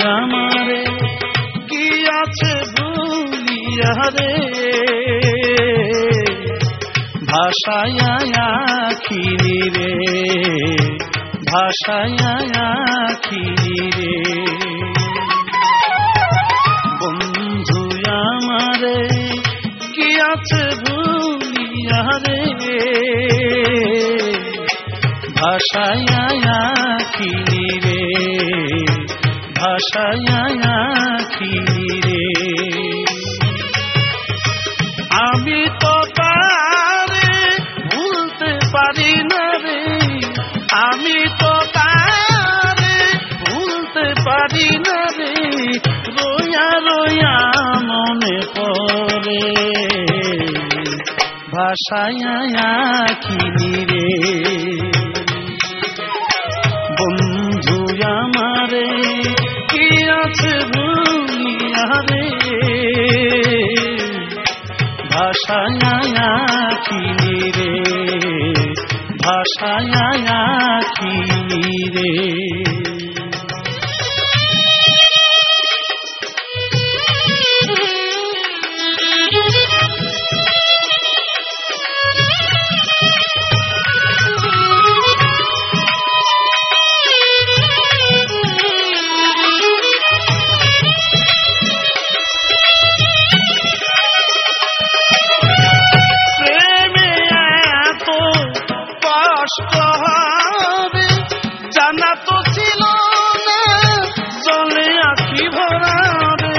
আমারে কি আছে ভুলিয়া রে ভাষায় আখিনি রে ভাষায় আখিনি রে বন্ধু আমারে কি আছে ভুলিয়া রে ভাষায় আখিনি রে ভাষায় আখিনি রে আমি তো তারে ভুলতে পারি না রে আমি তো তারে ভুলতে পারি না রে রোয়া রোয়া মনে পড়ে ভাষায় আখিনি রে বন্ধু আমারে কি আছে ভুলিয়া রে ভাষায় আখিনি রে ভাষায় আখিনি রে জানা তো ছিল না জলে আঁখি ভরাবে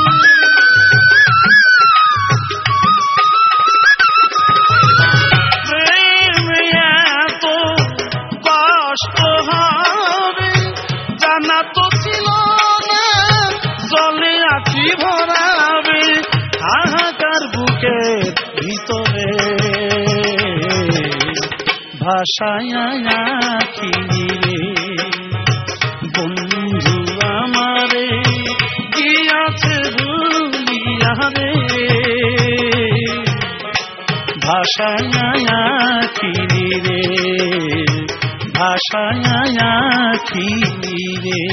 প্রেমে এত কষ্ট হবে জানা তো ছিল না জলে আঁখি ভরাবে হাহাকার বুকের ভিতরে ভাষায় আখিনি রে বন্ধু আমারে কি আছে ভুলিয়া রে ভাষায় আখিনি রে ভাষায় আখিনি রে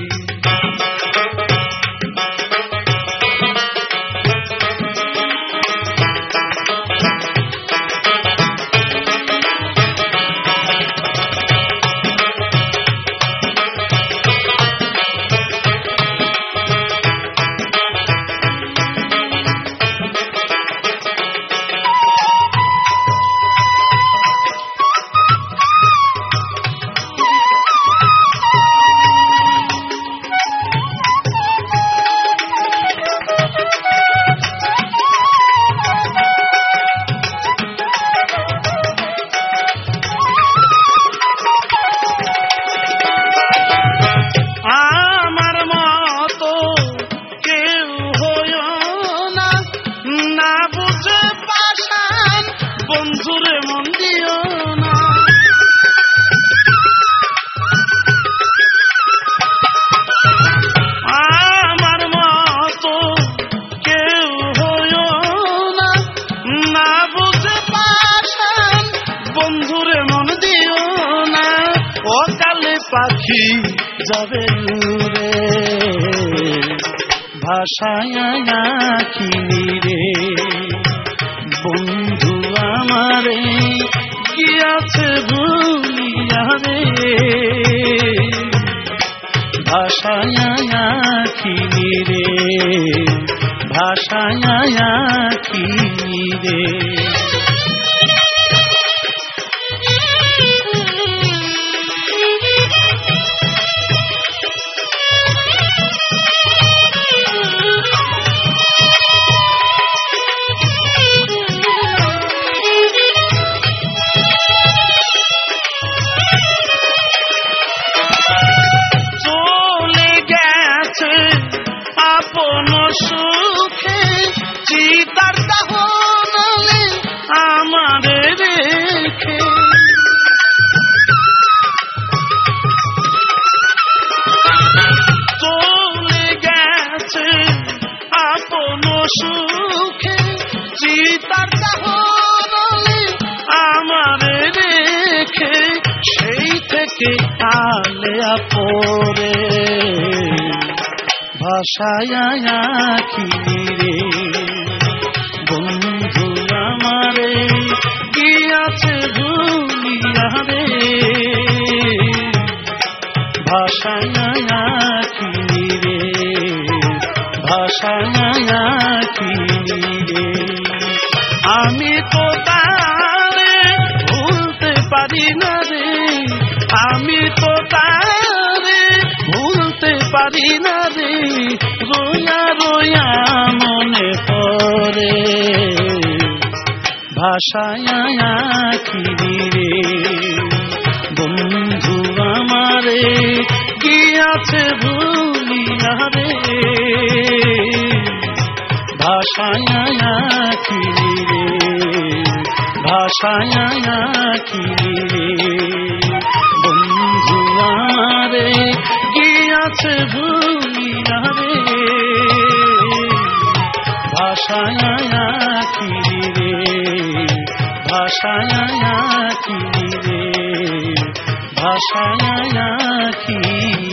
বন্ধুরে মন দিও না আমার মতো কেউ হইও না না বুঝে পাশান বন্ধুরে মন দিও না ও কালে পাখি যাবে রে ভাষায় আখিনি রে বন্ধু আমারে কি আছে ভুলিয়া রে ভাষায় আখিনি রে ভাষায় আখিনি রে আপন সুখে চিতার দাহনে আমারে রেখে চলে গেছে আপন সুখে চিতার দাহনে আমারে রেখে সেই থেকে আলে আপরে ভাষায় আঁকি রে বন্ধু আমারে গিয়াছে ভুলিয়া রে ভাষায় আঁকি রে ভাষায় আঁকি রে আমি তো তারে ভুলতে পারি না রে আমি তো তারে ভুলতে পারি না রে রোয়া রোয়া মনে পড়ে ভাষায় আঁকি রে বন্ধু আমারে গিয়াছে ভুলিয়া রে ভাষায় আঁকি রে ভাষায় আঁকি রে বন্ধু আমারে গিয়াছে ভুলিয়া রে ভাষায় আঁকি রে ভাষায় আঁকি রে ভাষায় আঁকি